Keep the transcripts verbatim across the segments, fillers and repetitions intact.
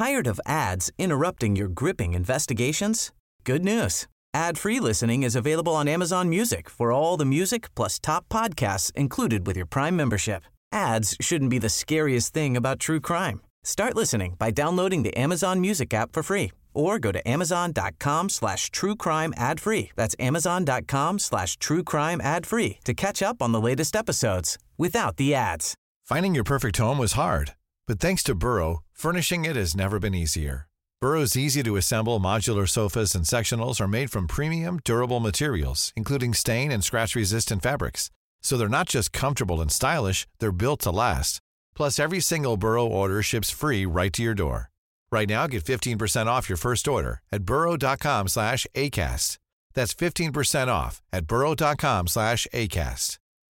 Tired of ads interrupting your gripping investigations? Good news. Ad-free listening is available on Amazon Music for all the music plus top podcasts included with your Prime membership. Ads shouldn't be the scariest thing about true crime. Start listening by downloading the Amazon Music app for free or go to amazon.com slash true crime ad free. That's amazon.com slash true crime ad free to catch up on the latest episodes without the ads. Finding your perfect home was hard, but thanks to Burrow, furnishing it has never been easier. Burrow's easy-to-assemble modular sofas and sectionals are made from premium, durable materials, including stain and scratch-resistant fabrics. So they're not just comfortable and stylish, they're built to last. Plus, every single Burrow order ships free right to your door. Right now, get fifteen percent off your first order at burrow.com slash ACAST. That's fifteen percent off at burrow.com slash ACAST.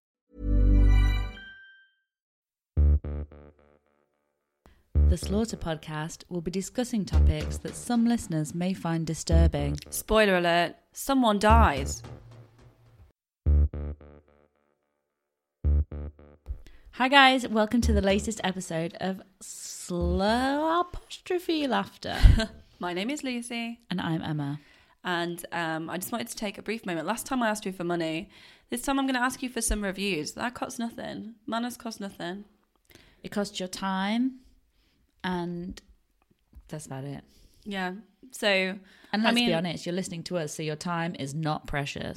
The Slaughter podcast will be discussing topics that some listeners may find disturbing. Spoiler alert, someone dies. Hi guys, welcome to the latest episode of Slow Apostrophe Laughter. My name is Lucy. And I'm Emma. And um, I just wanted to take a brief moment. Last time I asked you for money. This time I'm going to ask you for some reviews. That costs nothing. Manners cost nothing. It costs your time. And that's about it. Yeah. So, and let's I mean, be honest, you're listening to us, so your time is not precious.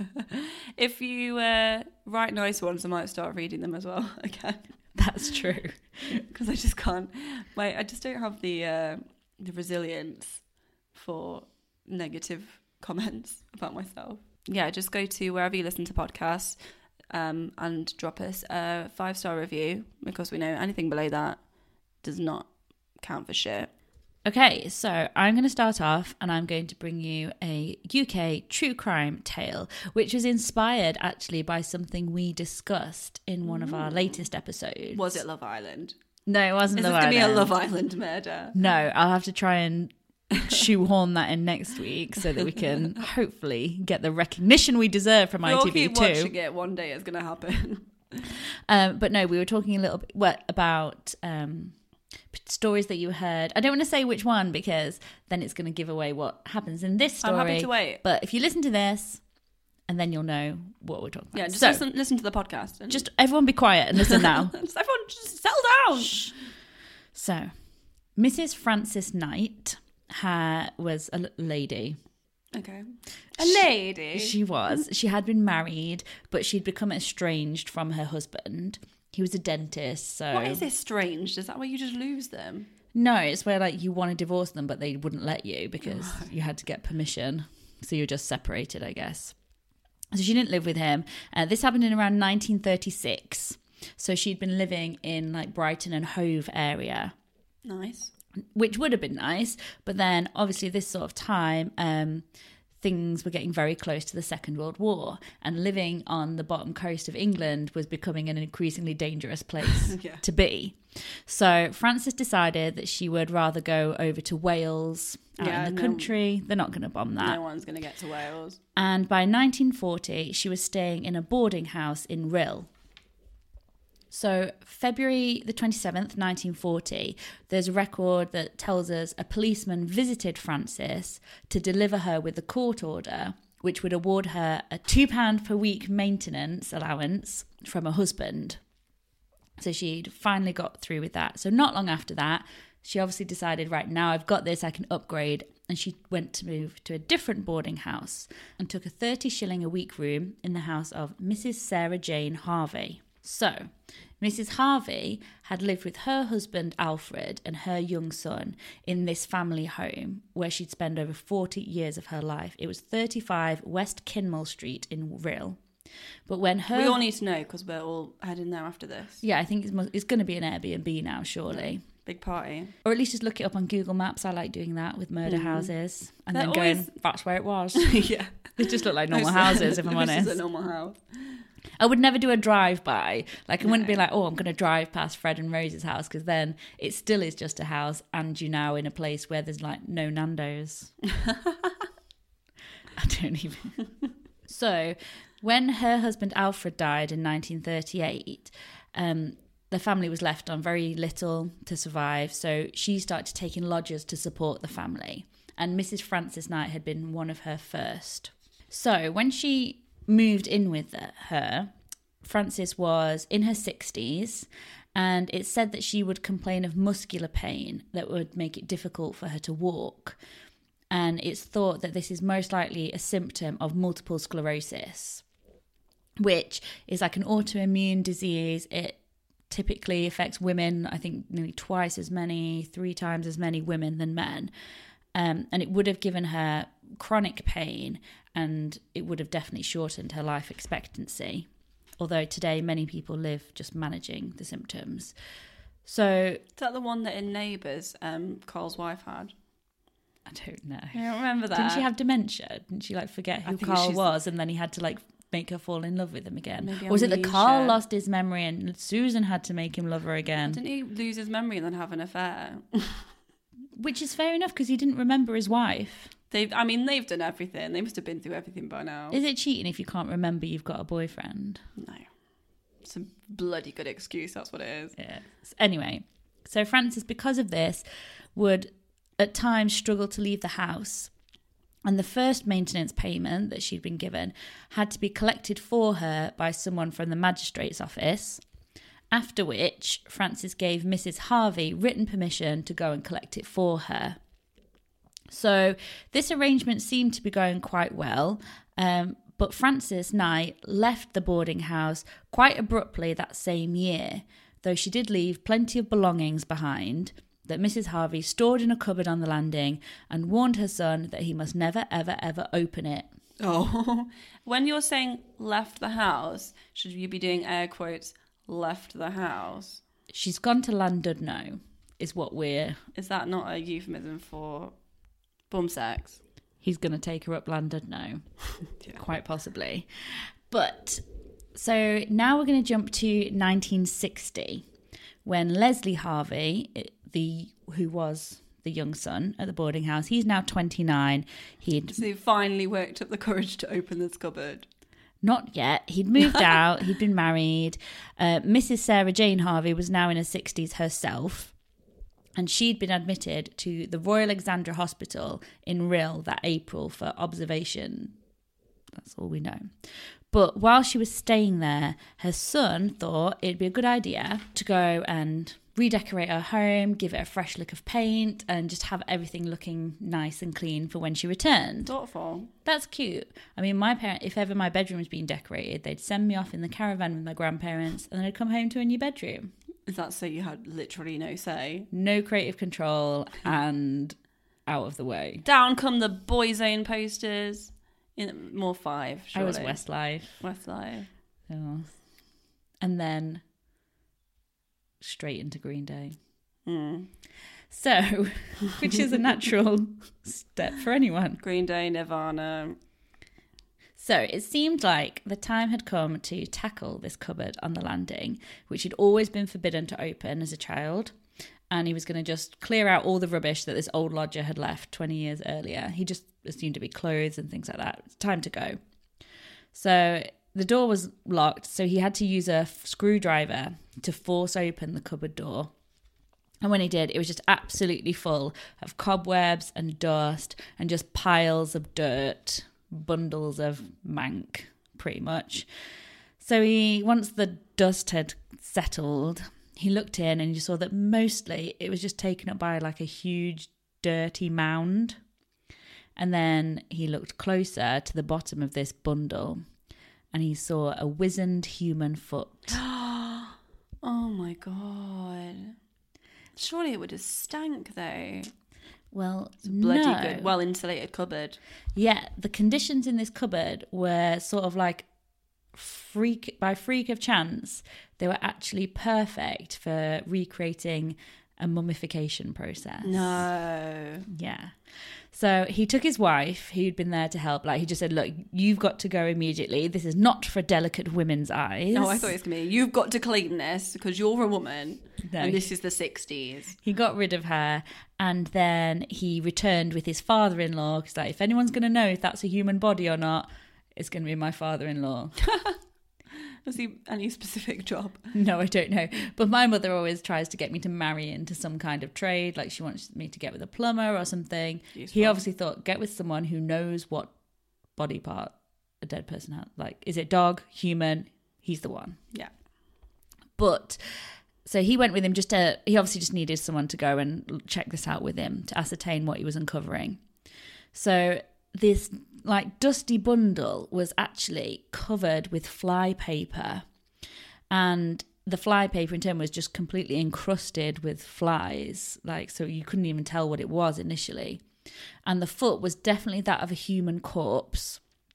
If you uh, write nice ones, I might start reading them as well again. That's true. Because I just can't. My, I just don't have the uh, the resilience for negative comments about myself. Yeah, just go to wherever you listen to podcasts um, and drop us a five star review, because we know anything below that does not count for shit. Okay, so I'm going to start off and I'm going to bring you a U K true crime tale, which was inspired actually by something we discussed in one of our latest episodes. Was it Love Island? No, it wasn't Is Love this Island. Is this going to be a Love Island murder? No, I'll have to try and shoehorn that in next week so that we can hopefully get the recognition we deserve from we'll I T V two. We'll keep watching it. One day it's going to happen. um, but no, we were talking a little bit well, about... Um, stories that you heard. I don't want to say which one because then it's going to give away what happens in this story. I'm happy to wait. But if you listen to this, and then you'll know what we're talking about. Yeah, just so, listen, listen to the podcast. And... Just everyone be quiet and listen now. just everyone just settle down. Shh. So, Missus Frances Knight ha- was a lady. Okay. A lady? She, she was. She had been married, but she'd become estranged from her husband. He was a dentist, so... What is estranged? Is that where you just lose them? No, it's where like you want to divorce them, but they wouldn't let you because you had to get permission. So you're just separated, I guess. So she didn't live with him. Uh, this happened in around nineteen thirty-six. So she'd been living in like Brighton and Hove area. Nice. Which would have been nice. But then obviously this sort of time... Um, things were getting very close to the Second World War, and living on the bottom coast of England was becoming an increasingly dangerous place yeah. to be. So Frances decided that she would rather go over to Wales, out yeah, in the no, country. They're not going to bomb that. No one's going to get to Wales. And by nineteen forty, she was staying in a boarding house in Rhyl. So February the twenty-seventh, nineteen forty, there's a record that tells us a policeman visited Frances to deliver her with a court order, which would award her a two pounds per week maintenance allowance from her husband. So she'd finally got through with that. So not long after that, she obviously decided, right, now I've got this, I can upgrade. And she went to move to a different boarding house and took a thirty shilling a week room in the house of Missus Sarah Jane Harvey. So, Missus Harvey had lived with her husband Alfred and her young son in this family home where she'd spent over forty years of her life. It was thirty-five West Kinmel Street in Rhyl. But when her... We all need to know because we're all heading there after this. Yeah, I think it's, it's going to be an Airbnb now, surely. Big party. Or at least just look it up on Google Maps. I like doing that with murder mm. houses. And They're then going, always... that's where it was. Yeah. They just look like normal houses, if I'm honest. This is a normal house. I would never do a drive-by. Like, I no. wouldn't be like, oh, I'm going to drive past Fred and Rose's house, because then it still is just a house and you're now in a place where there's, like, no Nando's. I don't even... So, when her husband Alfred died in nineteen thirty-eight, um, the family was left on very little to survive, so she started taking lodgers to support the family. And Missus Frances Knight had been one of her first. So when she moved in with her, Frances was in her sixties, and it's said that she would complain of muscular pain that would make it difficult for her to walk. And it's thought that this is most likely a symptom of multiple sclerosis, which is like an autoimmune disease. It typically affects women, I think nearly twice as many, three times as many women than men. Um, and it would have given her chronic pain, and it would have definitely shortened her life expectancy. Although today many people live just managing the symptoms. So is that the one that in Neighbours, um, Carl's wife had? I don't know. I don't remember that. Didn't she have dementia? Didn't she like forget who Carl she's... was, and then he had to like make her fall in love with him again? Maybe or was it that Carl shit. lost his memory and Susan had to make him love her again? Didn't he lose his memory and then have an affair? Which is fair enough because he didn't remember his wife. They've, I mean, they've done everything. They must have been through everything by now. Is it cheating if you can't remember you've got a boyfriend? No. It's a bloody good excuse, that's what it is. Yeah. Anyway, so Frances, because of this, would at times struggle to leave the house. And the first maintenance payment that she'd been given had to be collected for her by someone from the magistrate's office. After which, Frances gave Missus Harvey written permission to go and collect it for her. So this arrangement seemed to be going quite well, um, but Frances Knight left the boarding house quite abruptly that same year, though she did leave plenty of belongings behind that Missus Harvey stored in a cupboard on the landing and warned her son that he must never, ever, ever open it. Oh, when you're saying left the house, should you be doing air quotes, left the house? She's gone to Llandudno, is what we're... Is that not a euphemism for bum sex? He's going to take her up Llandudno, Yeah. Quite possibly. But, so now we're going to jump to nineteen sixty, when Leslie Harvey, the who was the young son at the boarding house, he's now twenty-nine. He'd So he finally worked up the courage to open this cupboard. Not yet. He'd moved out. He'd been married. Uh, Missus Sarah Jane Harvey was now in her sixties herself. And she'd been admitted to the Royal Alexandra Hospital in Rhyl that April for observation. That's all we know. But while she was staying there, her son thought it'd be a good idea to go and redecorate her home, give it a fresh lick of paint, and just have everything looking nice and clean for when she returned. Thoughtful. That's cute. I mean, my parent, if ever my bedroom was being decorated, they'd send me off in the caravan with my grandparents, and then I'd come home to a new bedroom. Is that so you had literally no say? No creative control and out of the way. Down come the Boyzone posters. In more five, surely. I was Westlife. Westlife. Oh. And then straight into Green Day. Mm. So, which is a natural step for anyone. Green Day, Nirvana. So it seemed like the time had come to tackle this cupboard on the landing, which he'd always been forbidden to open as a child. And he was going to just clear out all the rubbish that this old lodger had left twenty years earlier. He just assumed to be clothes and things like that. It's time to go. So the door was locked, so he had to use a screwdriver to force open the cupboard door. And when he did, it was just absolutely full of cobwebs and dust and just piles of dirt, bundles of mank, pretty much. So he, once the dust had settled, he looked in and he saw that mostly it was just taken up by like a huge dirty mound. And then he looked closer to the bottom of this bundle and he saw a wizened human foot. Oh my God. Surely it would have stank though. Well, It's a bloody no. good, well insulated cupboard. Yeah, the conditions in this cupboard were sort of like freak by freak of chance. They were actually perfect for recreating a mummification process. No. Yeah. So he took his wife, who'd been there to help. Like he just said, look, you've got to go immediately. This is not for delicate women's eyes. Oh, I thought it was going to be, you've got to clean this because you're a woman No. and this is the sixties. He got rid of her and then he returned with his father-in-law because like, if anyone's going to know if that's a human body or not, it's going to be my father-in-law. Has he any specific job? No, I don't know. But my mother always tries to get me to marry into some kind of trade. Like she wants me to get with a plumber or something. Useful. He obviously thought, get with someone who knows what body part a dead person has. Like, is it dog, human? He's the one. Yeah. But so he went with him just to, he obviously just needed someone to go and check this out with him to ascertain what he was uncovering. So this like dusty bundle was actually covered with fly paper, and the fly paper in turn was just completely encrusted with flies, like, so you couldn't even tell what it was initially. And the foot was definitely that of a human corpse.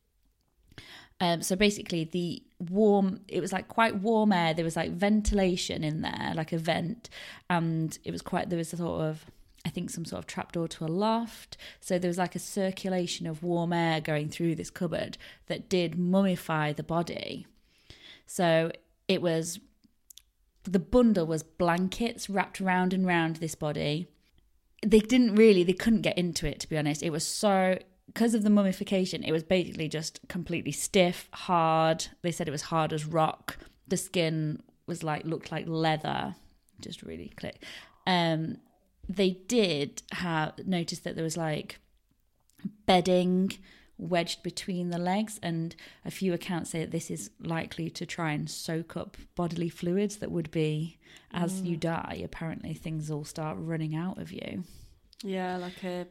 Um, so basically the warm, it was like quite warm air. There was like ventilation in there, like a vent. And it was quite, there was a sort of, I think some sort of trapdoor to a loft. So there was like a circulation of warm air going through this cupboard that did mummify the body. So it was, the bundle was blankets wrapped round and round this body. They didn't really, they couldn't get into it, to be honest. It was so, because of the mummification, it was basically just completely stiff, hard. They said it was hard as rock. The skin was like, looked like leather. Just really click. Um, they did have, notice that there was like bedding wedged between the legs, and a few accounts say that this is likely to try and soak up bodily fluids that would be, as mm. you die, apparently things all start running out of you. Yeah, like a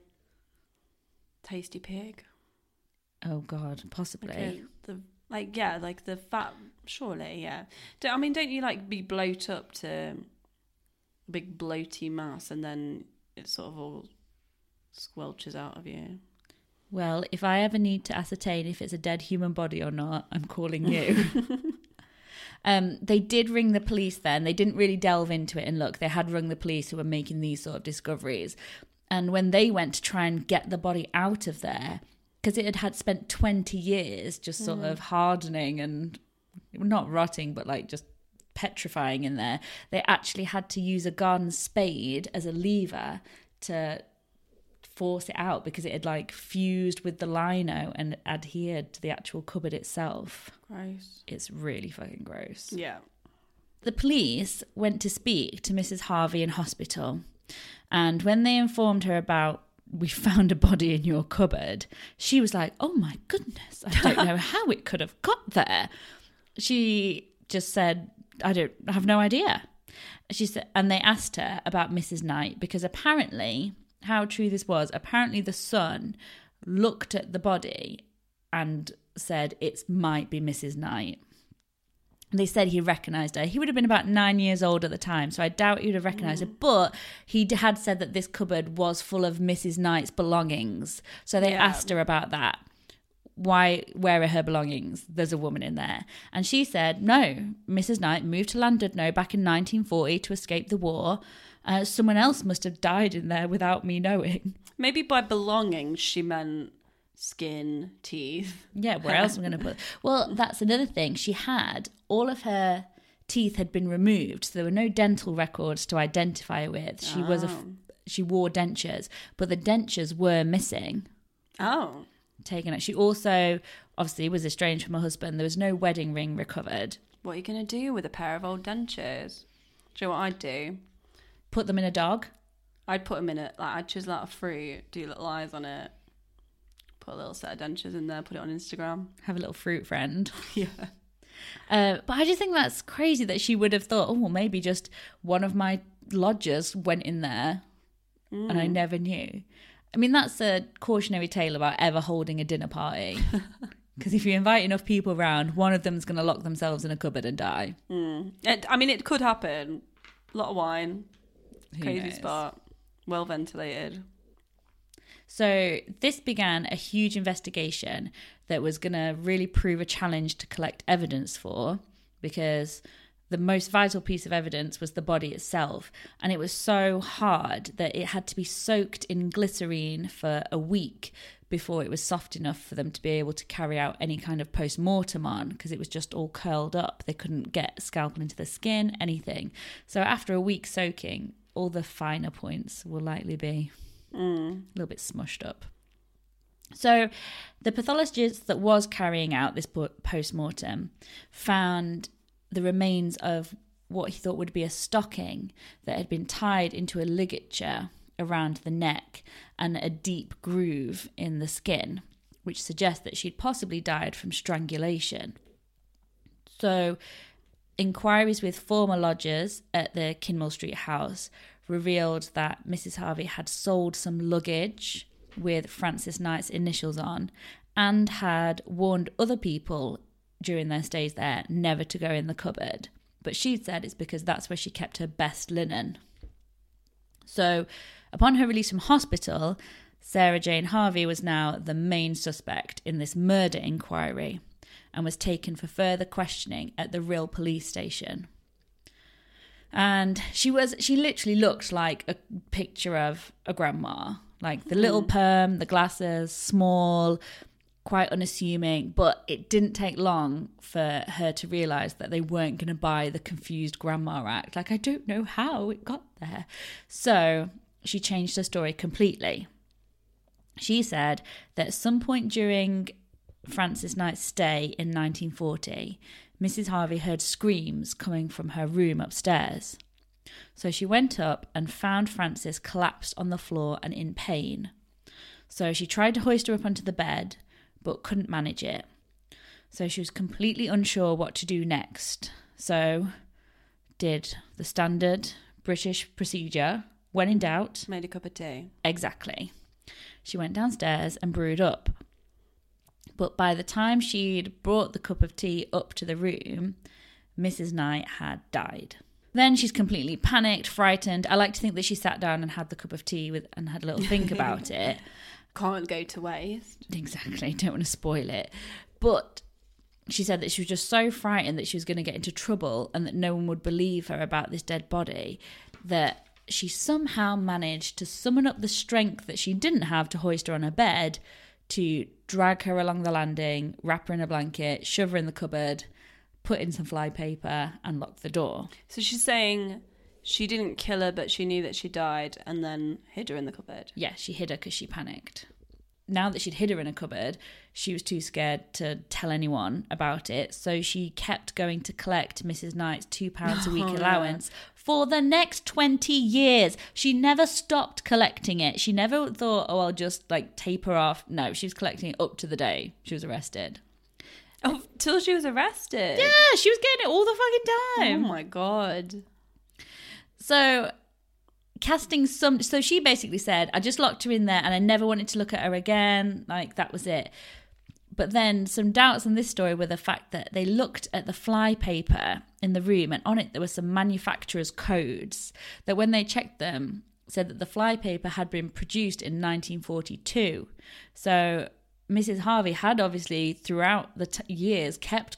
tasty pig. Oh God, possibly. Like, a, the, like yeah, like the fat, surely, yeah. Don't, I mean, don't you like be bloat up to a big bloaty mass and then it sort of all squelches out of you? Well, if I ever need to ascertain if it's a dead human body or not, I'm calling you. um, they did ring the police then. They didn't really delve into it and look. They had rung the police who were making these sort of discoveries. And when they went to try and get the body out of there, because it had, had spent twenty years just sort mm. of hardening and not rotting, but like just petrifying in there, they actually had to use a garden spade as a lever to force it out because it had like fused with the lino and adhered to the actual cupboard itself. Gross. It's really fucking gross. Yeah. The police went to speak to Missus Harvey in hospital, and when they informed her about, we found a body in your cupboard, she was like, oh my goodness, I don't know how it could have got there. She just said, I don't I have no idea. She said, and they asked her about Missus Knight because apparently, how true this was, apparently the son looked at the body and said it might be Missus Knight. They said he recognised her. He would have been about nine years old at the time, so I doubt he would have recognised mm. her. But he had said that this cupboard was full of Missus Knight's belongings. So they yeah. asked her about that. Why, where are her belongings? There's a woman in there. And she said, no, Missus Knight moved to Llandudno back in nineteen forty to escape the war. Uh, someone else must have died in there without me knowing. Maybe by belongings she meant skin, teeth. Yeah, where else am I going to put? Well, that's another thing. She had, all of her teeth had been removed, so there were no dental records to identify her with. She oh. was a, she wore dentures, but the dentures were missing. Oh. Taken it. She also, obviously, was estranged from her husband. There was no wedding ring recovered. What are you going to do with a pair of old dentures? Do you know what I'd do? Put them in a dog? I'd put them in it. Like, I'd chisel out a fruit, do little eyes on it, put a little set of dentures in there, put it on Instagram. Have a little fruit friend. Yeah. Uh, but I just think that's crazy that she would have thought, oh, well, maybe just one of my lodgers went in there mm. and I never knew. I mean, that's a cautionary tale about ever holding a dinner party. Because if you invite enough people around, one of them's going to lock themselves in a cupboard and die. Mm. It, I mean, it could happen. A lot of wine. Who Crazy knows? Spot. Well ventilated. So this began a huge investigation that was going to really prove a challenge to collect evidence for, because the most vital piece of evidence was the body itself. And it was so hard that it had to be soaked in glycerine for a week before it was soft enough for them to be able to carry out any kind of post-mortem on, because it was just all curled up. They couldn't get a scalpel into the skin, anything. So after a week soaking, all the finer points will likely be mm. a little bit smushed up. So the pathologist that was carrying out this post-mortem found the remains of what he thought would be a stocking that had been tied into a ligature around the neck and a deep groove in the skin, which suggests that she'd possibly died from strangulation. So inquiries with former lodgers at the Kinmel Street house revealed that Missus Harvey had sold some luggage with Frances Knight's initials on and had warned other people during their stays there never to go in the cupboard. But she said it's because that's where she kept her best linen. So upon her release from hospital, Sarah Jane Harvey was now the main suspect in this murder inquiry and was taken for further questioning at the Rhyl police station. And she was she literally looked like a picture of a grandma, like the little perm, the glasses, small, quite unassuming, but it didn't take long for her to realise that they weren't going to buy the confused grandma act. Like, I don't know how it got there. So she changed her story completely. She said that at some point during Frances Knight's stay in nineteen forty, Missus Harvey heard screams coming from her room upstairs. So she went up and found Frances collapsed on the floor and in pain. So she tried to hoist her up onto the bed, but couldn't manage it. So she was completely unsure what to do next. So did the standard British procedure. When in doubt, made a cup of tea. Exactly. She went downstairs and brewed up. But by the time she'd brought the cup of tea up to the room, Missus Knight had died. Then she's completely panicked, frightened. I like to think that she sat down and had the cup of tea with and had a little think about it. Can't go to waste. Exactly. Don't want to spoil it. But she said that she was just so frightened that she was going to get into trouble and that no one would believe her about this dead body that she somehow managed to summon up the strength that she didn't have to hoist her on her bed to drag her along the landing, wrap her in a blanket, shove her in the cupboard, put in some flypaper and lock the door. So she's saying she didn't kill her, but she knew that she died and then hid her in the cupboard. Yeah, she hid her because she panicked. Now that she'd hid her in a cupboard, she was too scared to tell anyone about it. So she kept going to collect Missus Knight's two pounds a week Oh, allowance for the next twenty years. She never stopped collecting it. She never thought, oh, I'll just like tape her off. No, she was collecting it up to the day she was arrested. Oh, till she was arrested? Yeah, she was getting it all the fucking time. Oh my God. So casting some, so she basically said, I just locked her in there and I never wanted to look at her again. Like, that was it. But then some doubts on this story were the fact that they looked at the flypaper in the room and on it there were some manufacturer's codes that when they checked them said that the flypaper had been produced in nineteen forty-two. So Missus Harvey had obviously throughout the t- years kept.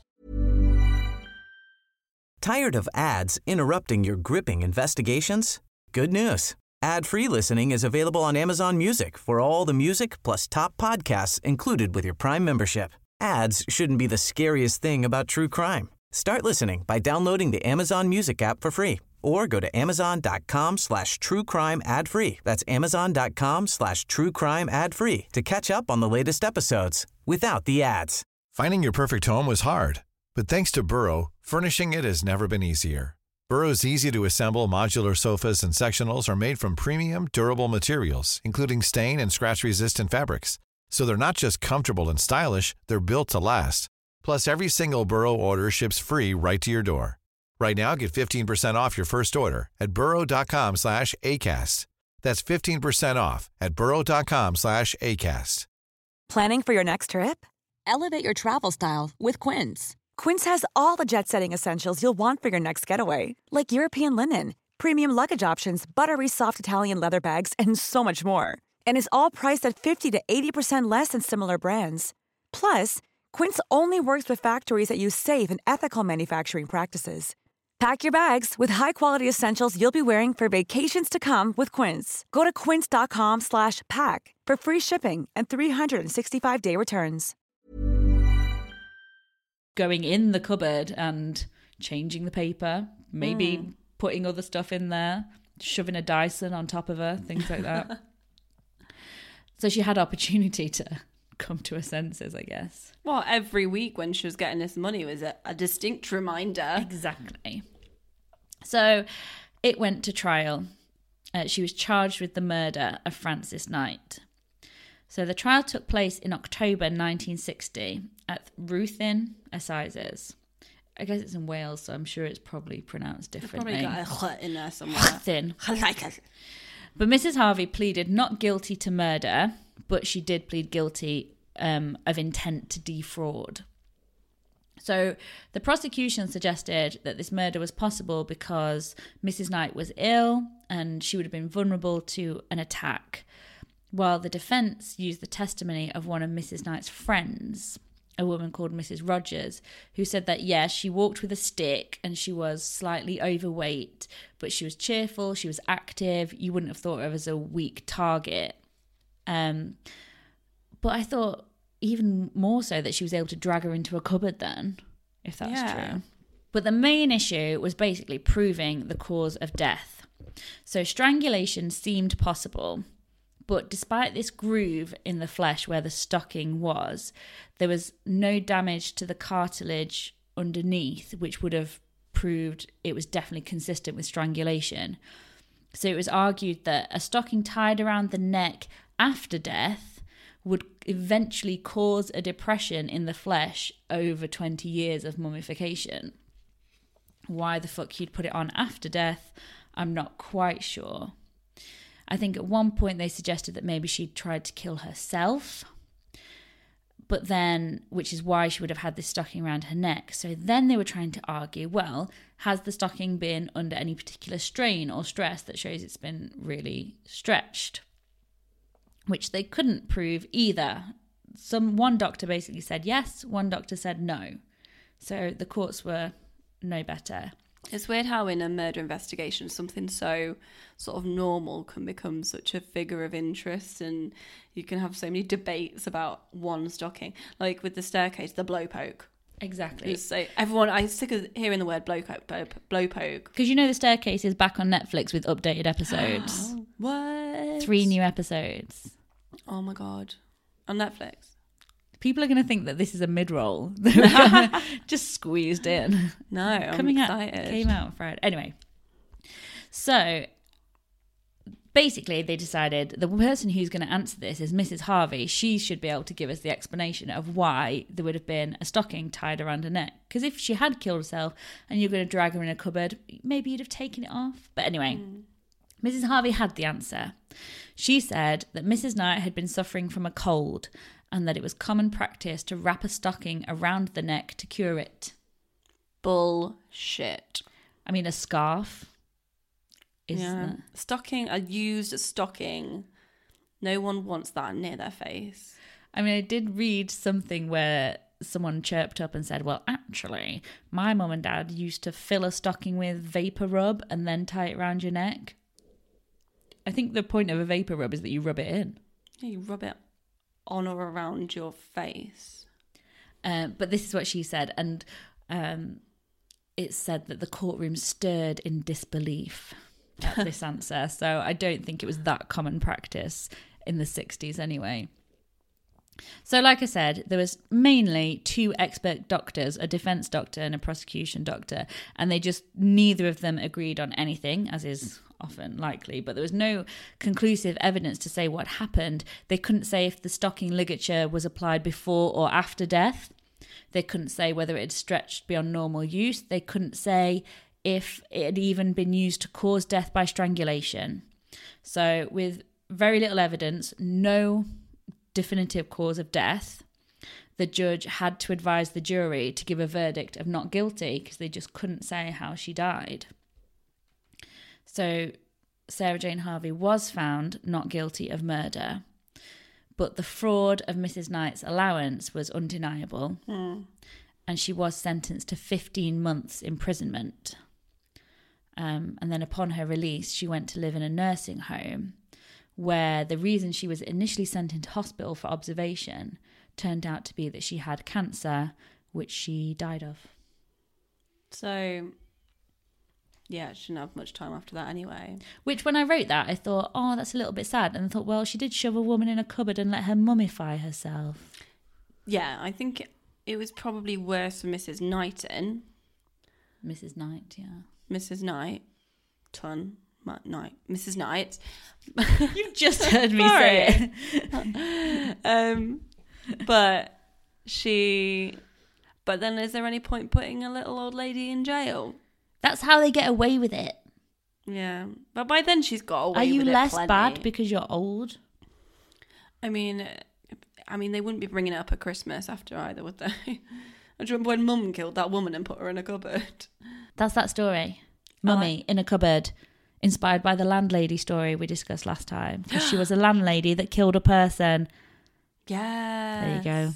Tired of ads interrupting your gripping investigations? Good news. Ad-free listening is available on Amazon Music for all the music plus top podcasts included with your Prime membership. Ads shouldn't be the scariest thing about true crime. Start listening by downloading the Amazon Music app for free or go to amazon.com slash true crime ad free. That's amazon.com slash true crime ad free to catch up on the latest episodes without the ads. Finding your perfect home was hard, but thanks to Burrow, furnishing it has never been easier. Burrow's easy-to-assemble modular sofas and sectionals are made from premium, durable materials, including stain and scratch-resistant fabrics. So they're not just comfortable and stylish, they're built to last. Plus, every single Burrow order ships free right to your door. Right now, get fifteen percent off your first order at burrow.com slash ACAST. That's fifteen percent off at burrow.com slash ACAST. Planning for your next trip? Elevate your travel style with Quince. Quince has all the jet-setting essentials you'll want for your next getaway, like European linen, premium luggage options, buttery soft Italian leather bags, and so much more. And is all priced at fifty to eighty percent less than similar brands. Plus, Quince only works with factories that use safe and ethical manufacturing practices. Pack your bags with high-quality essentials you'll be wearing for vacations to come with Quince. Go to quince.com slash pack for free shipping and three sixty-five day returns. Going in the cupboard and changing the paper, maybe mm. putting other stuff in there, shoving a Dyson on top of her, things like that. So she had opportunity to come to her senses, I guess. Well, every week when she was getting this money was a, a distinct reminder. Exactly. So it went to trial. Uh, she was charged with the murder of Frances Knight. So the trial took place in October nineteen sixty at Ruthin Assizes. I guess it's in Wales, so I'm sure it's probably pronounced differently. Probably got a in there somewhere. Ruthin. But Missus Harvey pleaded not guilty to murder, but she did plead guilty um, of intent to defraud. So the prosecution suggested that this murder was possible because Missus Knight was ill and she would have been vulnerable to an attack, while the defence used the testimony of one of Missus Knight's friends, a woman called Missus Rogers, who said that, yes, she walked with a stick and she was slightly overweight, but she was cheerful, she was active, you wouldn't have thought of her as a weak target. Um, but I thought even more so that she was able to drag her into a cupboard then, if that's Yeah. true. But the main issue was basically proving the cause of death. So strangulation seemed possible, but despite this groove in the flesh where the stocking was, there was no damage to the cartilage underneath, which would have proved it was definitely consistent with strangulation. So it was argued that a stocking tied around the neck after death would eventually cause a depression in the flesh over twenty years of mummification. Why the fuck you'd put it on after death, I'm not quite sure. I think at one point they suggested that maybe she'd tried to kill herself, but then, which is why she would have had this stocking around her neck. So then they were trying to argue, well, has the stocking been under any particular strain or stress that shows it's been really stretched? Which they couldn't prove either. Some one doctor basically said yes, one doctor said no. So the courts were no better. It's weird how in a murder investigation something so sort of normal can become such a figure of interest, and you can have so many debates about one stocking. Like with the staircase, the blowpoke. Exactly. So everyone, I'm sick of hearing the word blowpoke. Blow, blowpoke. Because you know the staircase is back on Netflix with updated episodes. What? Three new episodes. Oh my god. On Netflix? People are going to think that this is a mid-roll. Just squeezed in. No, I'm Coming excited. Out, came out on Friday. Anyway. So, basically, they decided the person who's going to answer this is Missus Harvey. She should be able to give us the explanation of why there would have been a stocking tied around her neck. Because if she had killed herself and you're going to drag her in a cupboard, maybe you'd have taken it off. But anyway, mm. Missus Harvey had the answer. She said that Missus Knight had been suffering from a cold and that it was common practice to wrap a stocking around the neck to cure it. Bullshit. I mean, a scarf. Is yeah. That... Stocking, a used stocking. No one wants that near their face. I mean, I did read something where someone chirped up and said, well, actually, my mum and dad used to fill a stocking with vapor rub and then tie it around your neck. I think the point of a vapor rub is that you rub it in. Yeah, you rub it on or around your face. Um, but this is what she said, and um, it said that the courtroom stirred in disbelief at this answer. So I don't think it was that common practice in the sixties anyway. So like I said, there was mainly two expert doctors, a defence doctor and a prosecution doctor, and they just, neither of them agreed on anything, as is often likely, but there was no conclusive evidence to say what happened. They couldn't say if the stocking ligature was applied before or after death. They couldn't say whether it had stretched beyond normal use. They couldn't say if it had even been used to cause death by strangulation. So with very little evidence, no definitive cause of death, the judge had to advise the jury to give a verdict of not guilty because they just couldn't say how she died. So Sarah Jane Harvey was found not guilty of murder, but the fraud of Missus Knight's allowance was undeniable, mm. and she was sentenced to fifteen months imprisonment. Um, and then upon her release, she went to live in a nursing home where the reason she was initially sent into hospital for observation turned out to be that she had cancer, which she died of. So Yeah, she didn't have much time after that anyway. Which, when I wrote that, I thought, oh, that's a little bit sad. And I thought, well, she did shove a woman in a cupboard and let her mummify herself. Yeah, I think it, it was probably worse for Missus Knighton. Missus Knight, yeah. Missus Knight. Ton. Ma- Knight. Missus Knight. You've just heard me say it. um, but she... But then is there any point putting a little old lady in jail? That's how they get away with it. Yeah. But by then she's got away Are you with it less plenty. bad because you're old? I mean... I mean, they wouldn't be bringing it up at Christmas after either, would they? I just remember when Mum killed that woman and put her in a cupboard. That's that story. Mummy in a cupboard. Inspired by the landlady story we discussed last time. Because she was a landlady that killed a person. Yeah. There you go.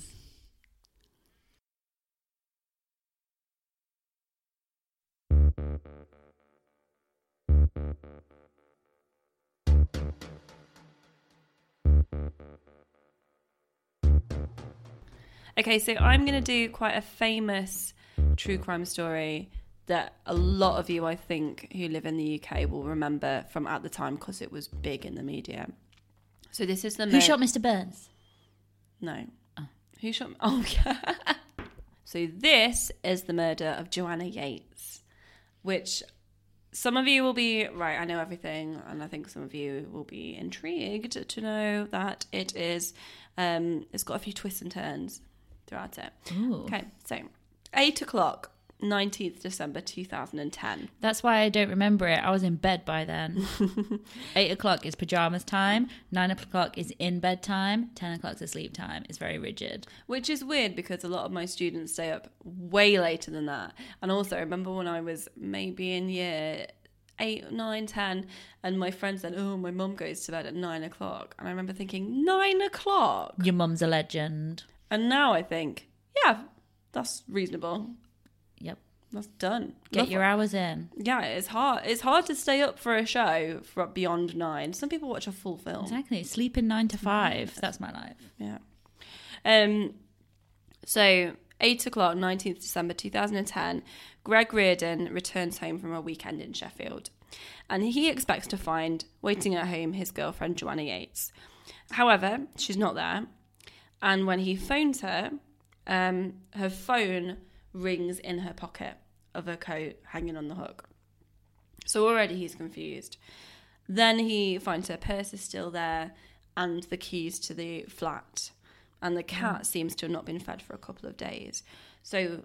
Okay, so I'm going to do quite a famous true crime story that a lot of you, I think, who live in the U K will remember from at the time because it was big in the media. So this is the... Who mur- shot Mister Burns? No. Oh. Who shot... Oh, yeah. So this is the murder of Joanna Yates, which some of you will be... Right, I know everything, and I think some of you will be intrigued to know that it is... Um, it's got a few twists and turns throughout it. Ooh. Okay, so eight o'clock, nineteenth December two thousand ten. That's why I don't remember it. I was in bed by then. Eight o'clock is pajamas time. Nine o'clock is in bed time. Ten o'clock is sleep time. It's very rigid. Which is weird because a lot of my students stay up way later than that. And also, I remember when I was maybe in year eight, nine, ten, and my friend said, oh, my mum goes to bed at nine o'clock. And I remember thinking, nine o'clock? Your mum's a legend. And now I think, yeah, that's reasonable. Yep. That's done. Get Love your it. hours in. Yeah, it's hard. It's hard to stay up for a show for beyond nine. Some people watch a full film. Exactly. Sleeping nine to five. That's my life. Yeah. Um. So, eight o'clock, nineteenth December two thousand ten, Greg Reardon returns home from a weekend in Sheffield. And he expects to find, waiting at home, his girlfriend, Joanna Yates. However, she's not there. And when he phones her, um, her phone rings in her pocket of her coat hanging on the hook. So already he's confused. Then he finds her purse is still there and the keys to the flat. And the cat mm. seems to have not been fed for a couple of days. So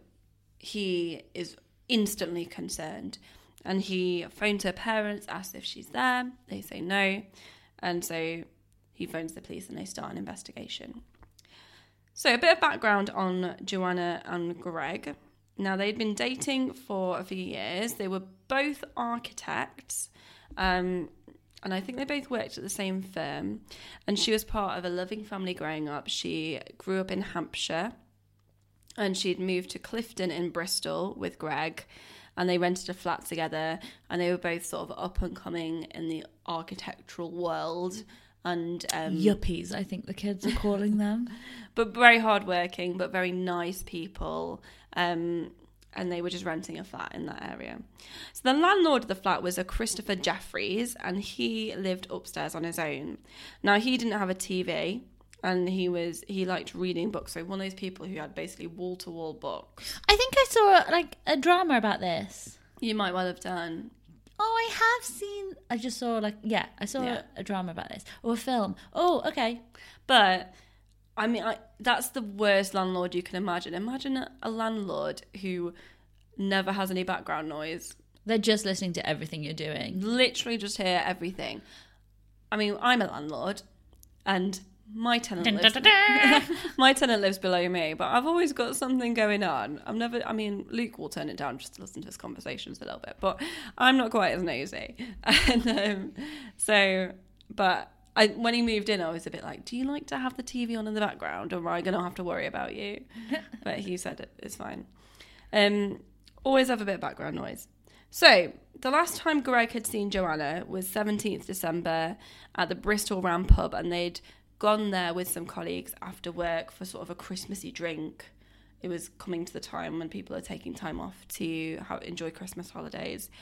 he is instantly concerned. And he phones her parents, asks if she's there. They say no. And so he phones the police and they start an investigation. So a bit of background on Joanna and Greg. Now, they'd been dating for a few years. They were both architects. Um, and I think they both worked at the same firm. And she was part of a loving family growing up. She grew up in Hampshire. And she'd moved to Clifton in Bristol with Greg. And they rented a flat together. And they were both sort of up and coming in the architectural world. And um, yuppies, I think the kids are calling them. But very hardworking, but very nice people. Um, and they were just renting a flat in that area. So the landlord of the flat was a Christopher Jeffries, and he lived upstairs on his own. Now, he didn't have a T V, and he was he liked reading books. So one of those people who had basically wall-to-wall books. I think I saw like a drama about this. You might well have done. Oh, I have seen... I just saw, like... Yeah, I saw Yeah. a, a drama about this. Or a film. Oh, okay. But, I mean, I, that's the worst landlord you can imagine. Imagine a, a landlord who never has any background noise. They're just listening to everything you're doing. Literally just hear everything. I mean, I'm a landlord, and my tenant lives... my tenant lives below me, but I've always got something going on. I'm never... I mean, Luke will turn it down just to listen to his conversations a little bit, but I'm not quite as nosy. And um, so, but I, when he moved in, I was a bit like, do you like to have the T V on in the background, or am I going to have to worry about you? But he said it, it's fine. Um, always have a bit of background noise. So, the last time Greg had seen Joanna was seventeenth December at the Bristol Ram pub, and they'd gone there with some colleagues after work for sort of a Christmassy drink. It was coming to the time when people are taking time off to have, enjoy Christmas holidays.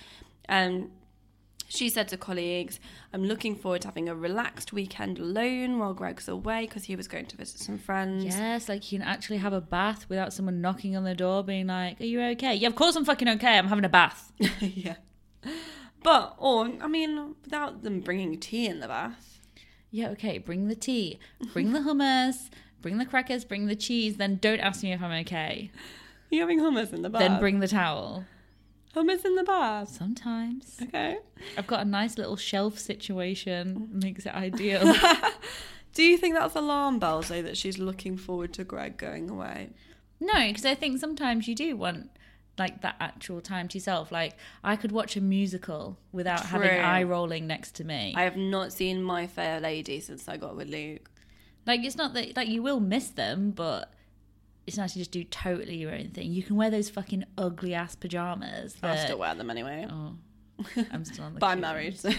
Um, she said to colleagues, I'm looking forward to having a relaxed weekend alone while Greg's away because he was going to visit some friends. Yes, like you can actually have a bath without someone knocking on the door being like, are you okay? Yeah, of course I'm fucking okay. I'm having a bath. Yeah. But, or, I mean, without them bringing tea in the bath. Yeah, okay, bring the tea, bring the hummus, bring the crackers, bring the cheese, then don't ask me if I'm okay. Are you having hummus in the bath? Then bring the towel. Hummus in the bath? Sometimes. Okay. I've got a nice little shelf situation. Makes it ideal. Do you think that's alarm bells, though, that she's looking forward to Greg going away? No, because I think sometimes you do want like that actual time to yourself. Like I could watch a musical without True. having eye rolling next to me. I have not seen My Fair Lady since I got with Luke. Like it's not that like you will miss them, but it's nice to just do totally your own thing. You can wear those fucking ugly ass pajamas. I'll that- still wear them anyway. Oh, I'm still on the But I'm queue. married, so.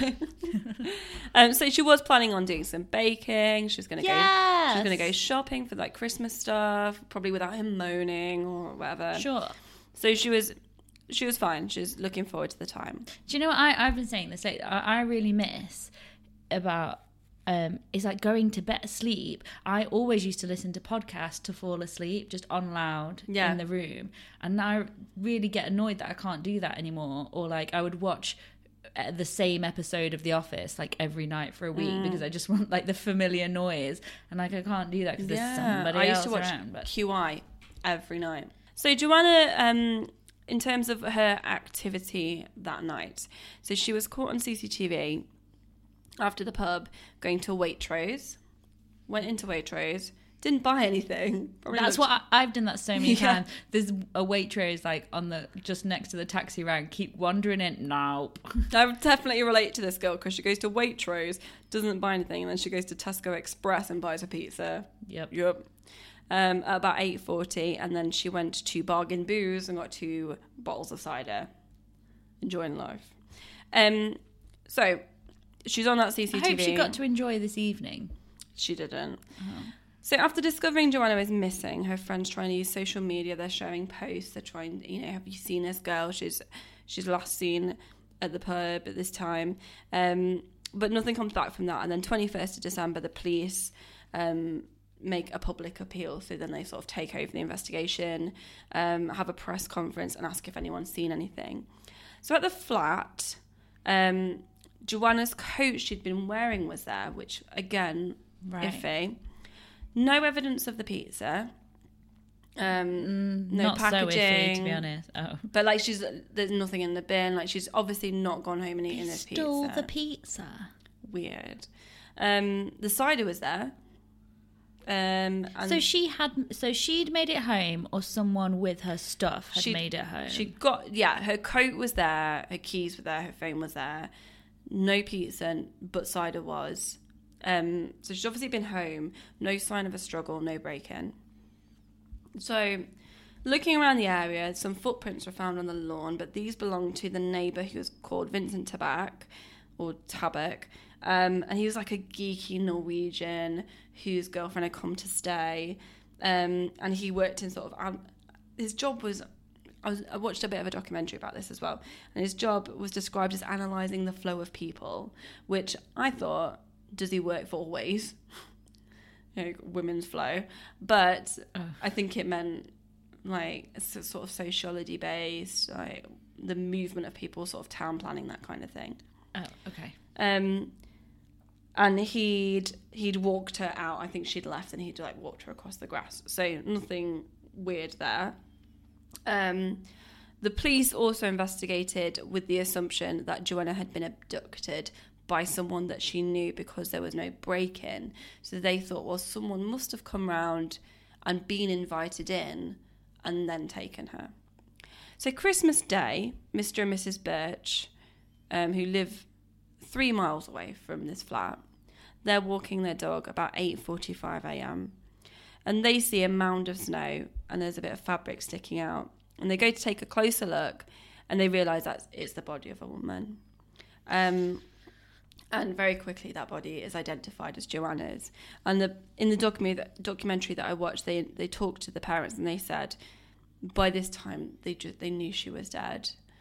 um, so she was planning on doing some baking. She was going to Yes. go. She was going to go shopping for like Christmas stuff, probably without him moaning or whatever. Sure. So she was, she was fine. She was looking forward to the time. Do you know what I, I've been saying this? Like, I, I really miss about um, is like going to bed asleep. I always used to listen to podcasts to fall asleep, just on loud Yeah. in the room, and now I really get annoyed that I can't do that anymore. Or like I would watch uh, the same episode of The Office like every night for a week Mm. because I just want like the familiar noise, and like I can't do that because there's somebody I used else to watch around. But Q I every night. So Joanna, um, in terms of her activity that night, so she was caught on C C T V after the pub going to Waitrose, went into Waitrose, didn't buy anything. Probably that's looked- what I, I've done that so many Yeah. times. There's a Waitrose like on the just next to the taxi rank. Keep wandering in. Nope. I would definitely relate to this girl because she goes to Waitrose, doesn't buy anything, and then she goes to Tesco Express and buys a pizza. Yep. Yep. Um, at about eight forty, and then she went to Bargain Booze and got two bottles of cider. Enjoying life. Um, so she's on that C C T V. I hope she got to enjoy this evening. She didn't. So after discovering Joanna is missing, her friends trying to use social media. They're sharing posts. They're trying, you know, have you seen this girl? She's she's last seen at the pub at this time. Um, but nothing comes back from that. And then twenty-first of December, the police um, make a public appeal. So then they sort of take over the investigation, um, have a press conference and ask if anyone's seen anything. So at the flat, um, Joanna's coat she'd been wearing was there, which again, Right. iffy. No evidence of the pizza. Um, no Not packaging. so iffy, to be honest. Oh. But like she's there's nothing in the bin. Like she's obviously not gone home and eaten this Stole pizza. the pizza. Weird. Um, the cider was there. Um, and So she had, so she'd made it home, or someone with her stuff had She'd- made it home. She got, yeah, her coat was there, her keys were there, her phone was there. No pizza, but cider was. Um, so she's obviously been home. No sign of a struggle, no break-in. So, looking around the area, some footprints were found on the lawn, but these belonged to the neighbour who was called Vincent Tabak, or Tabak. Um, and he was like a geeky Norwegian whose girlfriend had come to stay. Um, and he worked in sort of... Um, his job was... I, was, I watched a bit of a documentary about this as well. And his job was described as analysing the flow of people, which I thought, does he work for Always? You know, women's flow. But Ugh. I think it meant like s- sort of sociology based, like the movement of people, sort of town planning, that kind of thing. oh, okay. Um, and he'd he'd walked her out. I think she'd left, and he'd like walked her across the grass. So nothing weird there. Um, the police also investigated with the assumption that Joanna had been abducted by someone that she knew because there was no break-in. So they thought, well, someone must have come round and been invited in and then taken her. So Christmas Day, Mister and Missus Birch, um, who live three miles away from this flat, they're walking their dog about eight forty-five a.m. and they see a mound of snow and there's a bit of fabric sticking out. And they go to take a closer look and they realise that it's the body of a woman. Um, and very quickly that body is identified as Joanna's. And the in the documentary that, documentary that I watched, they they talked to the parents and they said by this time they ju- they knew she was dead.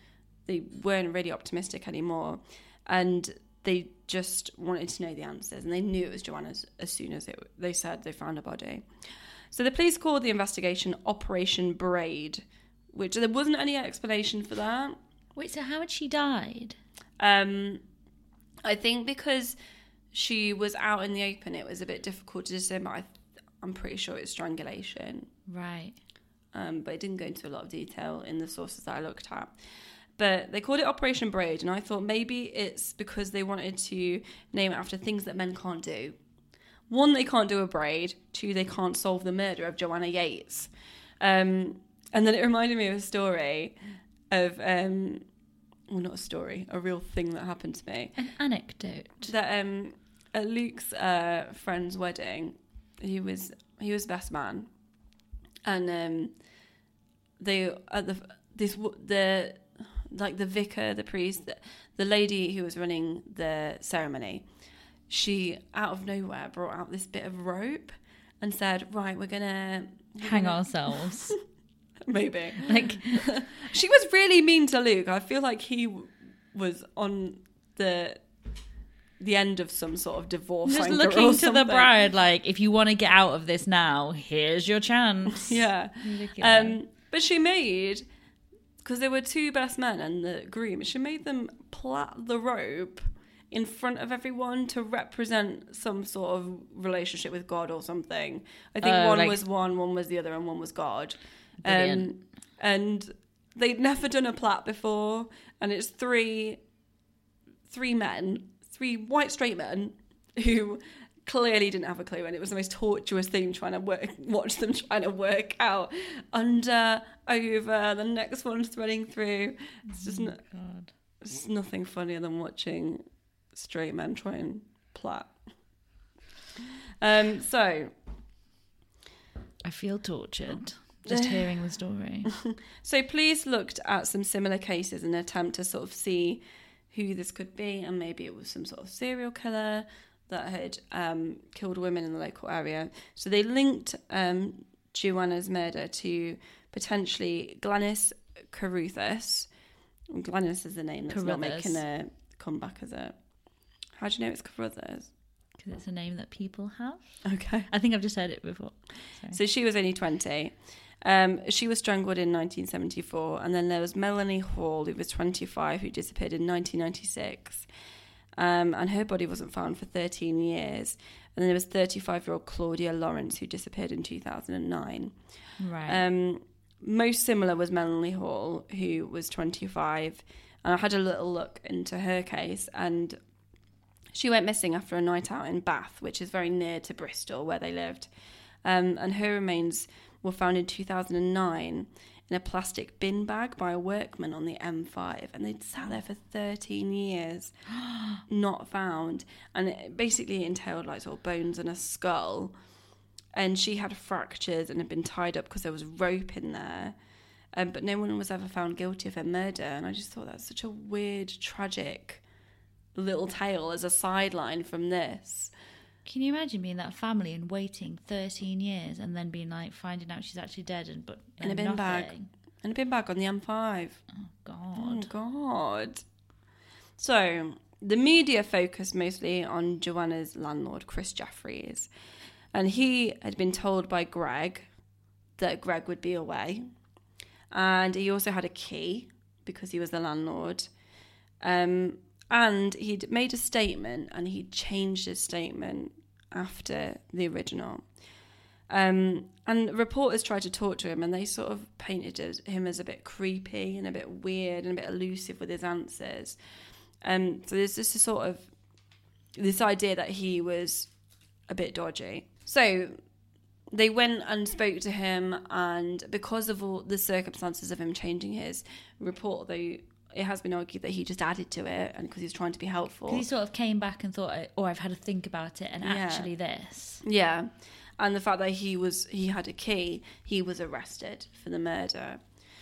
they weren't really optimistic anymore, and they just wanted to know the answers, and they knew it was Joanna's as soon as it, they said they found a body. So the police called the investigation Operation Braid, which there wasn't any explanation for that. Wait, so how had she died? Um, I think because she was out in the open, it was a bit difficult to discern, but I, I'm pretty sure it's strangulation. Right. Um, but it didn't go into a lot of detail in the sources that I looked at. But they called it Operation Braid, and I thought maybe it's because they wanted to name it after things that men can't do. One, they can't do a braid. Two, they can't solve the murder of Joanna Yates. Um, and then it reminded me of a story of, um, well, not a story, a real thing that happened to me. An anecdote. That um, at Luke's uh, friend's wedding, he was he was best man, and um, they at the this the. like the vicar, the priest, the, the lady who was running the ceremony, she, out of nowhere, brought out this bit of rope and said, right, we're gonna... We're Hang gonna... ourselves. Maybe. Like, she was really mean to Luke. I feel like he was on the the end of some sort of divorce. Just looking to the bride, like, if you want to get out of this now, here's your chance. Yeah. Um, but she made... because there were two best men and the groom, she made them plait the rope in front of everyone to represent some sort of relationship with God or something. I think uh, one like, was one, one was the other, and one was God. Brilliant. Um, and they'd never done a plait before, and it's three, three men, three white straight men who clearly didn't have a clue, and it was the most tortuous thing trying to work, watch them trying to work out under, over, the next one's threading through. It's just, oh no, God. It's nothing funnier than watching straight men try and plait. Um, so I feel tortured just hearing the story. So police looked at some similar cases in an attempt to sort of see who this could be, and maybe it was some sort of serial killer that had um, killed women in the local area. So they linked um, Joanna's murder to potentially Glenys Carruthers. Glenys is the name that's not making a comeback as a... How do you know it's Carruthers? Because it's a name that people have. Okay. I think I've just heard it before. Sorry. So she was only twenty. Um, she was strangled in nineteen seventy-four. And then there was Melanie Hall, who was twenty-five, who disappeared in nineteen ninety-six. Um, and her body wasn't found for thirteen years. And then there was thirty-five-year-old Claudia Lawrence, who disappeared in two thousand nine. Right. Um, most similar was Melanie Hall, who was twenty-five. And I had a little look into her case, and she went missing after a night out in Bath, which is very near to Bristol, where they lived. Um, and her remains were found in two thousand nine in a plastic bin bag by a workman on the M five, and they'd sat there for thirteen years, not found. And it basically entailed like sort of bones and a skull, and she had fractures and had been tied up because there was rope in there, um, but no one was ever found guilty of her murder. And I just thought that's such a weird, tragic little tale as a sideline from this. Can you imagine being that family and waiting thirteen years and then being like finding out she's actually dead and but in a bin nothing. bag in a bin bag on the M five. Oh God. Oh God. So the media focused mostly on Joanna's landlord, Chris Jeffries, and he had been told by Greg that Greg would be away, and he also had a key because he was the landlord. Um And he'd made a statement, and he'd changed his statement after the original. Um, and reporters tried to talk to him, and they sort of painted him as a bit creepy and a bit weird and a bit elusive with his answers. Um, so there's just a sort of this idea that he was a bit dodgy. So they went and spoke to him, and because of all the circumstances of him changing his report, they... it has been argued that he just added to it, and because he's trying to be helpful. Because he sort of came back and thought, oh, I've had to think about it, and Yeah. actually this. Yeah. And the fact that he was he had a key, he was arrested for the murder.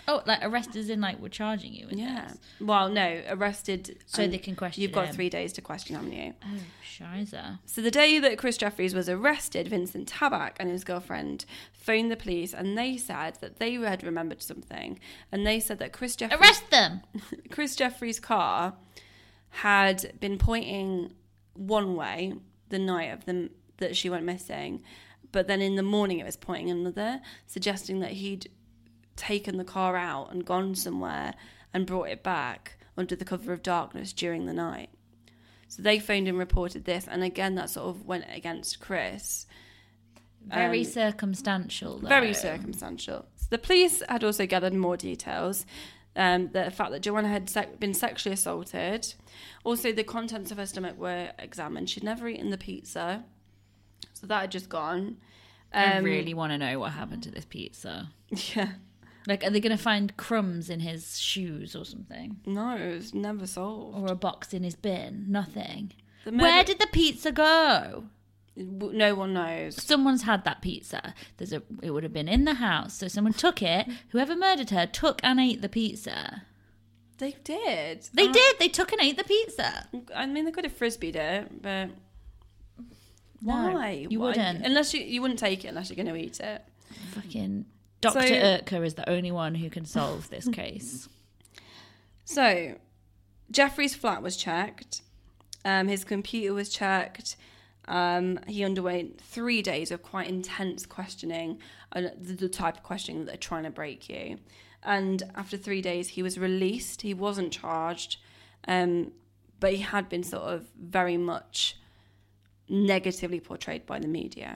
Oh, like arrested as in like we're charging you with Yeah. this. Well, no, arrested. So and they can question You've got him. three days to question, haven't you? Oh, shiza. So the day that Chris Jeffries was arrested, Vincent Tabak and his girlfriend phoned the police, and they said that they had remembered something. And they said that Chris Jeffries, Arrest them! Chris Jeffries' car had been pointing one way the night of the that she went missing, but then in the morning it was pointing another, suggesting that he'd taken the car out and gone somewhere and brought it back under the cover of darkness during the night. So they phoned and reported this, and again that sort of went against Chris. Very Um, circumstantial, though. Very circumstantial. So the police had also gathered more details. Um, the fact that Joanna had sec- been sexually assaulted. Also, the contents of her stomach were examined. She'd never eaten the pizza, so that had just gone. Um, I really want to know what happened to this pizza. Yeah. Like, are they going to find crumbs in his shoes or something? No, it was never solved. Or a box in his bin? Nothing. The murder- Where did the pizza go? No one knows. Someone's had that pizza. There's a. It would have been in the house, so someone took it. Whoever murdered her took and ate the pizza. They did. They Uh, did. They took and ate the pizza. I mean, they could have frisbeed it, but No, why? you Why? wouldn't. Unless you you wouldn't take it unless you're going to eat it. Fucking Doctor So- Urker is the only one who can solve this case. So, Jeffrey's flat was checked. Um, his computer was checked. Um, he underwent three days of quite intense questioning, uh, the, the type of questioning that they're trying to break you. And after three days, he was released. He wasn't charged, um, but he had been sort of very much negatively portrayed by the media.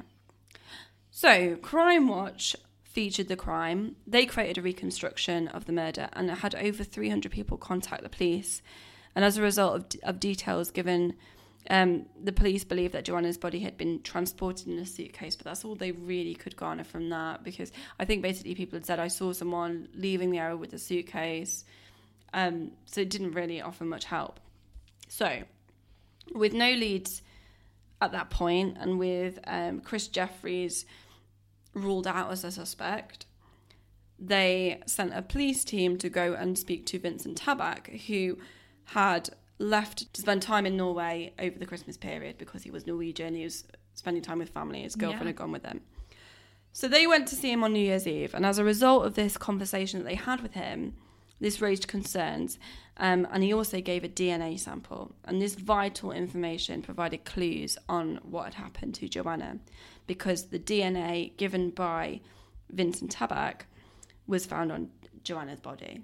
So, Crime Watch featured the crime. They created a reconstruction of the murder and had over three hundred people contact the police. And as a result of, of details given, um, the police believe that Joanna's body had been transported in a suitcase, but that's all they really could garner from that, because I think basically people had said, I saw someone leaving the area with a suitcase. Um, so it didn't really offer much help. So, with no leads at that point, and with um, Chris Jeffries ruled out as a suspect, they sent a police team to go and speak to Vincent Tabak, who had left to spend time in Norway over the Christmas period because he was Norwegian. He was spending time with family. His girlfriend Yeah. had gone with him. So they went to see him on New Year's Eve, and as a result of this conversation that they had with him, this raised concerns, um, and he also gave a D N A sample, and this vital information provided clues on what had happened to Joanna, because the D N A given by Vincent Tabak was found on Joanna's body.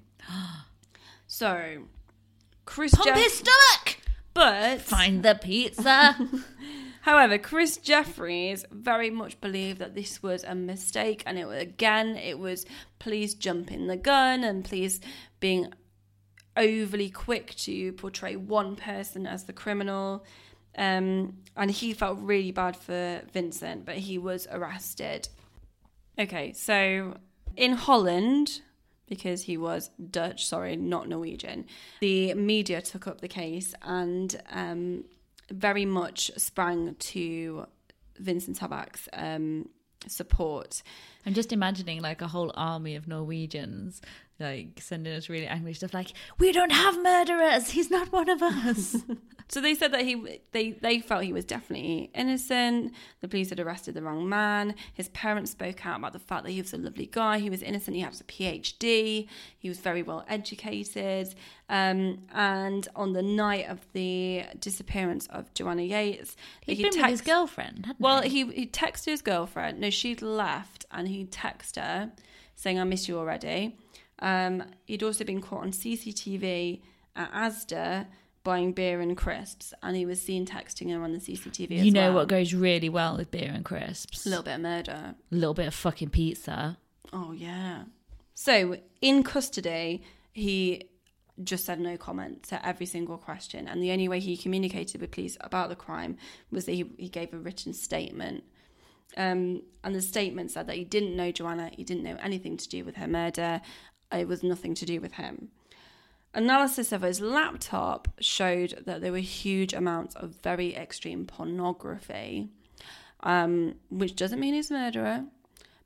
So, Chris Pump Jeff- his stomach! but Find the pizza! However, Chris Jeffries very much believed that this was a mistake, and it was, again, it was police jumping the gun and police being overly quick to portray one person as the criminal. Um, and he felt really bad for Vincent, but he was arrested. Okay, so in Holland, because he was Dutch, sorry, not Norwegian, the media took up the case and um, very much sprang to Vincent Tabak's um, support. I'm just imagining like a whole army of Norwegians like sending us really angry stuff like, we don't have murderers, he's not one of us. So they said that he, they, they felt he was definitely innocent. The police had arrested the wrong man. His parents spoke out about the fact that he was a lovely guy. He was innocent. He had a P H D. He was very well educated. Um, and on the night of the disappearance of Joanna Yates, He'd he been with text- his girlfriend, hadn't Well, he? he he texted his girlfriend. No, she'd left, and he texted her saying, "I miss you already." Um, he'd also been caught on C C T V at Asda buying beer and crisps, and he was seen texting her on the C C T V as You know well. what goes really well with beer and crisps? A little bit of murder. A little bit of fucking pizza. Oh, yeah. So, in custody, he just said no comment to every single question, and the only way he communicated with police about the crime was that he, he gave a written statement. Um, and the statement said that he didn't know Joanna, he didn't know anything to do with her murder, it was nothing to do with him. Analysis of his laptop showed that there were huge amounts of very extreme pornography, um, which doesn't mean he's a murderer,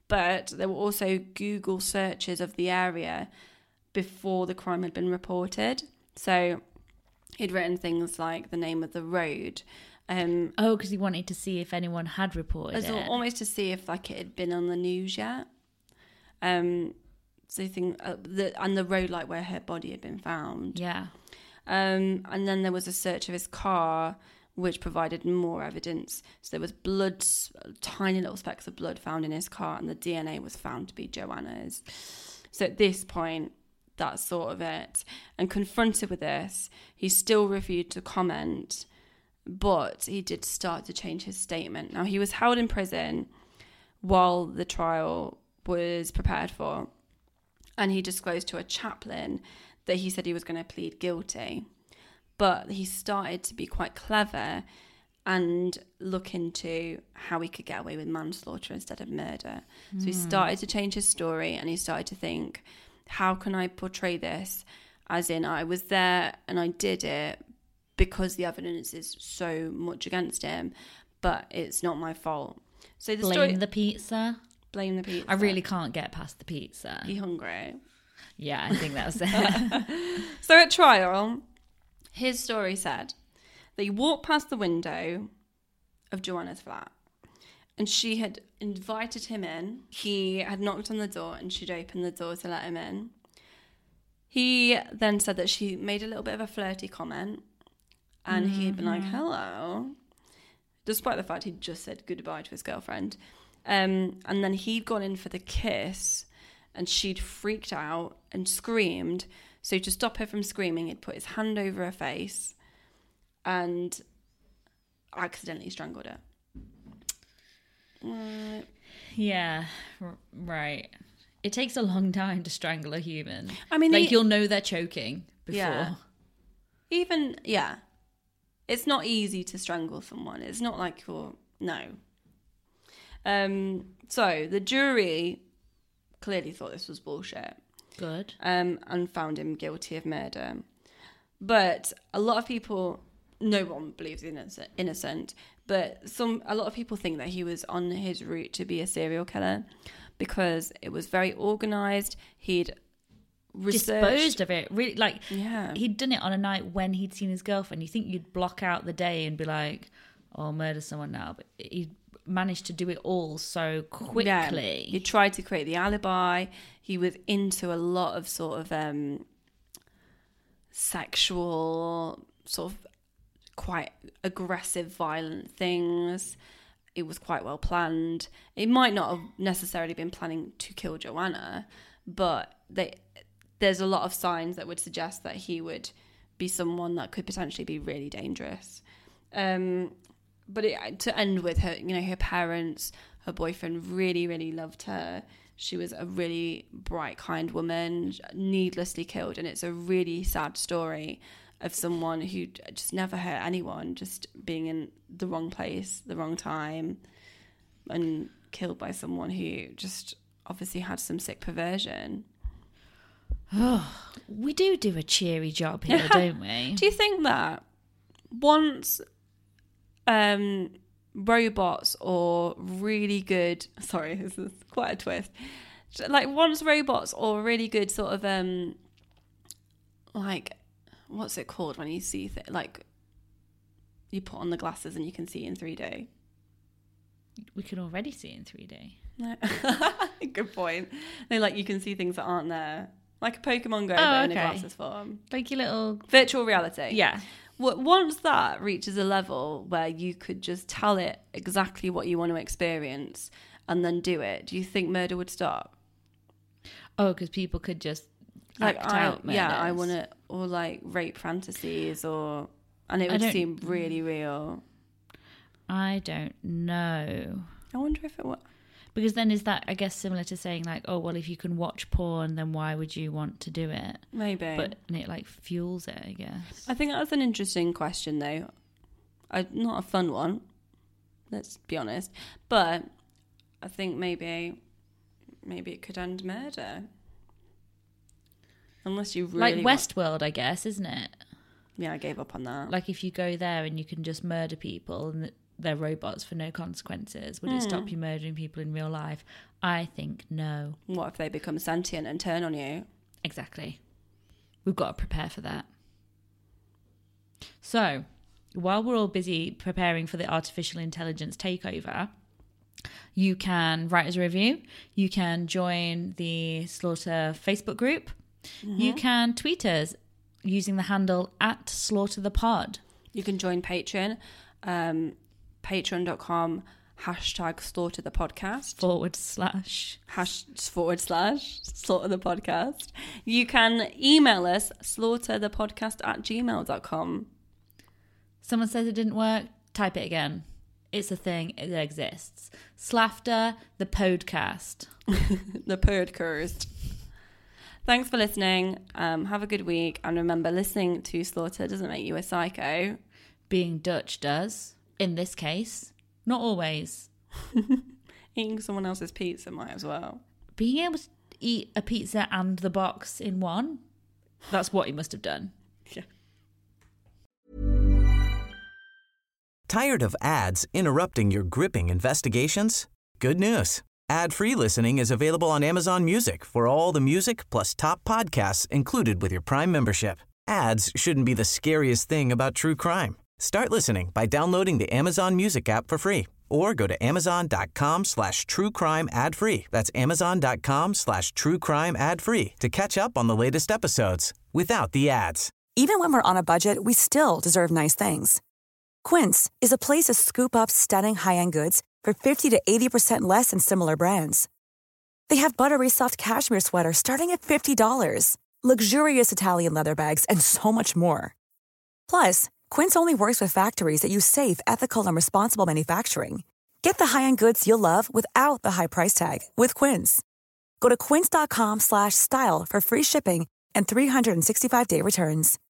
But there were also Google searches of the area before the crime had been reported. So he'd written things like the name of the road. Um, oh, because he wanted to see if anyone had reported as it. al- almost to see if like it had been on the news yet. Um, so you think, uh, the, and the road like where her body had been found. Yeah. Um, and then there was a search of his car, which provided more evidence. So there was blood, tiny little specks of blood found in his car, and the D N A was found to be Joanna's. So at this point, that's sort of it. And confronted with this, he still refused to comment, but he did start to change his statement. Now, he was held in prison while the trial was prepared for, and he disclosed to a chaplain that he said he was going to plead guilty. But he started to be quite clever and look into how he could get away with manslaughter instead of murder. Mm. So he started to change his story, and he started to think, how can I portray this as in I was there and I did it because the evidence is so much against him, but it's not my fault. So the blame story, the pizza. Blame the pizza. I really can't get past the pizza. You hungry? Yeah, I think that was it. So at trial, his story said that he walked past the window of Joanna's flat and she had invited him in. He had knocked on the door and she'd opened the door to let him in. He then said that she made a little bit of a flirty comment and mm-hmm. he had been like, hello, despite the fact he'd just said goodbye to his girlfriend. Um, and then he'd gone in for the kiss and she'd freaked out and screamed. So to stop her from screaming, he'd put his hand over her face and accidentally strangled her. Uh, yeah, r- right. It takes a long time to strangle a human. I mean, like he, you'll know they're choking before. Yeah. Even, yeah. It's not easy to strangle someone. It's not like you're, no. Um. So the jury clearly thought this was bullshit. Good. Um, and found him guilty of murder. But a lot of people, no one believes innocent, innocent, but some, a lot of people think that he was on his route to be a serial killer because it was very organised. He'd researched, disposed of it. Really, like, yeah. He'd done it on a night when he'd seen his girlfriend. You think you'd block out the day and be like, oh, I'll murder someone now. But he managed to do it all so quickly. Yeah. He tried to create the alibi. He was into a lot of sort of um, sexual, sort of quite aggressive, violent things. It was quite well planned. It might not have necessarily been planning to kill Joanna, but they, there's a lot of signs that would suggest that he would be someone that could potentially be really dangerous. Um, but it, to end with her, you know, her parents, her boyfriend really, really loved her. She was a really bright, kind woman, needlessly killed. And it's a really sad story of someone who just never hurt anyone, just being in the wrong place, the wrong time, and killed by someone who just obviously had some sick perversion. Oh, we do do a cheery job here, don't we? Do you think that once um, robots or really good... Sorry, this is quite a twist. Like, once robots or really good sort of... um, like... What's it called when you see th- like you put on the glasses and you can see in three D? We can already see in three D. No. Good point. No, like you can see things that aren't there, like a Pokemon Go oh, but in okay. a glasses form, like your little virtual reality. Yeah. Once that reaches a level where you could just tell it exactly what you want to experience and then do it, do you think murder would stop? Oh, because people could just. Like act I, out yeah, I want to, or like rape fantasies, or and it would seem really real. I don't know. I wonder if it would. Because then is that, I guess, similar to saying like, oh well, if you can watch porn, then why would you want to do it? Maybe, but and it like fuels it, I guess. I think that's an interesting question, though. I, not a fun one. Let's be honest, but I think maybe, maybe it could end murder. Unless you really... Like Westworld, I guess, isn't it? Yeah, I gave up on that. Like if you go there and you can just murder people and they're robots for no consequences? Would mm. it stop you murdering people in real life? I think no. What if they become sentient and turn on you? Exactly. We've got to prepare for that. So, while we're all busy preparing for the artificial intelligence takeover, you can write us a review. You can join the Slaughter Facebook group. Mm-hmm. You can tweet us using the handle at Slaughter the Pod. You can join Patreon, um, patreon.com hashtag Slaughter the Podcast. Forward slash. Hash, forward slash Slaughter the Podcast. You can email us slaughterthepodcast at gmail dot com. Someone says it didn't work. Type it again. It's a thing. It exists. Slaughter the Podcast. The podcast. Thanks for listening. Um, have a good week. And remember, listening to Slaughter doesn't make you a psycho. Being Dutch does. In this case. Not always. Eating someone else's pizza might as well. Being able to eat a pizza and the box in one. That's what he must have done. Yeah. Tired of ads interrupting your gripping investigations? Good news. Ad-free listening is available on Amazon Music for all the music plus top podcasts included with your Prime membership. Ads shouldn't be the scariest thing about true crime. Start listening by downloading the Amazon Music app for free or go to amazon.com slash true crime ad free. That's amazon.com slash true crime ad free to catch up on the latest episodes without the ads. Even when we're on a budget, we still deserve nice things. Quince is a place to scoop up stunning high-end goods for fifty to eighty percent less than similar brands. They have buttery soft cashmere sweaters starting at fifty dollars, luxurious Italian leather bags, and so much more. Plus, Quince only works with factories that use safe, ethical, and responsible manufacturing. Get the high-end goods you'll love without the high price tag with Quince. Go to quince.com slash style for free shipping and three sixty-five day returns.